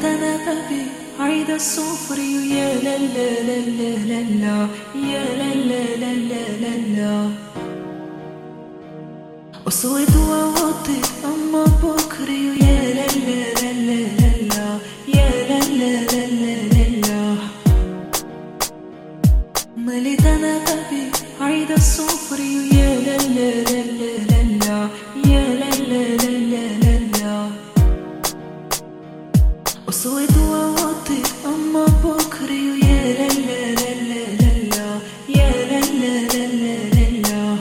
مليت انا بابي عايدة الصفري ويا لا لا لا لا لا لا يا لا لا لا لا لا لا وصوت ووطي اما بكري ويا لا لا لا لا لا لا يا لا لا لا لا لا لا مليت انا بابي عايدة الصفري ويا لا لا لا لا لا لا يا لا لا لا لا لا لا وصوت ووطي اما بكري ويا لا لا لا لا لا لا يا لا لا لا لا لا لا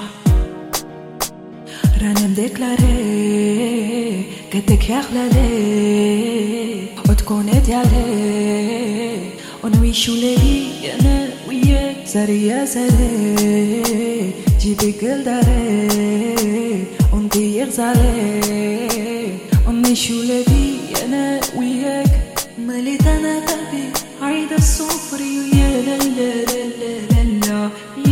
رانم ديكلاري قدك يا غلالي وتكون ديالي ونعيشو ليلي انا وياك ساري يا ساري جيبي كل داري ونطير زاري ونعيشو ليلي انا وياك مليت انا بابي عايدة الصفري ويا لا لا لا لا لا